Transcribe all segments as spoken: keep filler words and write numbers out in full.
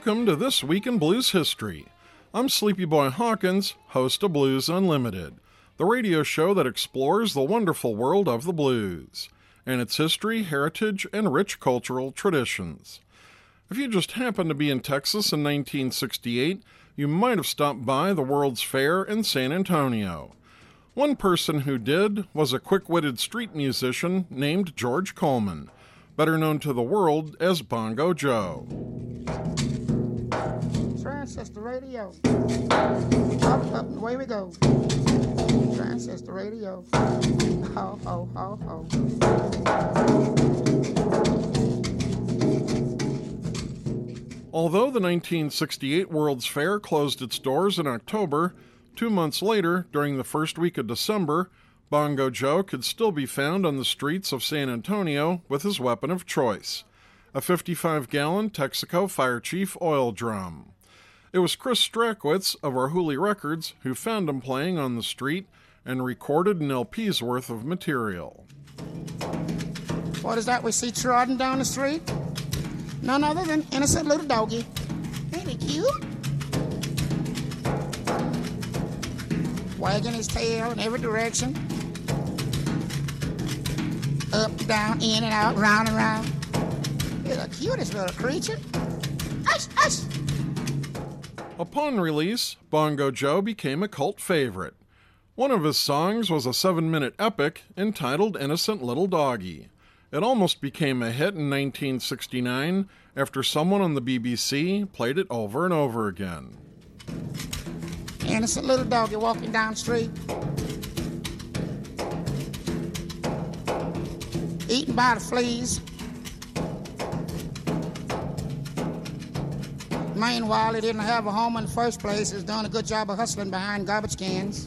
Welcome to This Week in Blues History. I'm Sleepy Boy Hawkins, host of Blues Unlimited, the radio show that explores the wonderful world of the blues, and its history, heritage, and rich cultural traditions. If you just happened to be in Texas in nineteen sixty-eight, you might have stopped by the World's Fair in San Antonio. One person who did was a quick-witted street musician named George Coleman, better known to the world as Bongo Joe. Transistor radio. Up, up, and away we go. Transistor radio. Ho, ho, ho, ho. Although the nineteen sixty-eight World's Fair closed its doors in October, two months later, during the first week of December, Bongo Joe could still be found on the streets of San Antonio with his weapon of choice, a fifty-five gallon Texaco Fire Chief oil drum. It was Chris Strakowitz of Arhoolie Records who found him playing on the street and recorded an L P's worth of material. What is that we see trotting down the street? None other than innocent little doggy. Ain't he cute? Wagging his tail in every direction. Up, down, in and out, round and round. He's the cutest little creature. Hush, hush! Upon release, Bongo Joe became a cult favorite. One of his songs was a seven-minute epic entitled Innocent Little Doggy. It almost became a hit in nineteen sixty-nine after someone on the B B C played it over and over again. Innocent little doggy walking down the street, eaten by the fleas. Meanwhile, he didn't have a home in the first place. He was doing a good job of hustling behind garbage cans.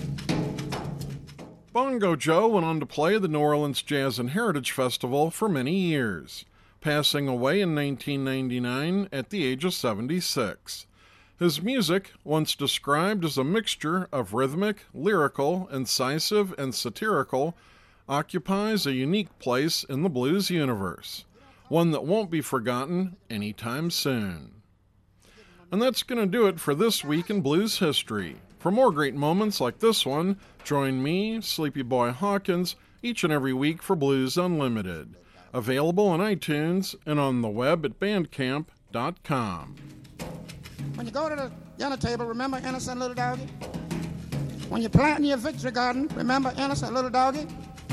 Bongo Joe went on to play the New Orleans Jazz and Heritage Festival for many years, passing away in nineteen ninety-nine at the age of seventy-six. His music, once described as a mixture of rhythmic, lyrical, incisive, and satirical, occupies a unique place in the blues universe, one that won't be forgotten anytime soon. And that's going to do it for This Week in Blues History. For more great moments like this one, join me, Sleepy Boy Hawkins, each and every week for Blues Unlimited. Available on iTunes and on the web at bandcamp dot com. When you go to the dinner table, remember innocent little doggy? When you're planting your victory garden, remember innocent little doggy?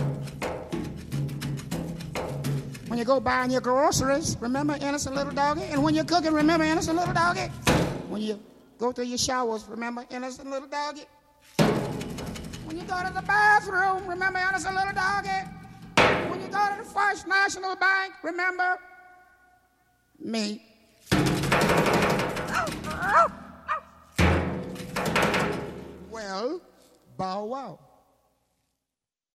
When you go buying your groceries, remember innocent little doggy? And when you're cooking, remember innocent little doggy? When you go through your showers, remember innocent little doggy? When you go to the bathroom, remember innocent little doggy? When you go to the First National Bank, remember me. Well, bow wow.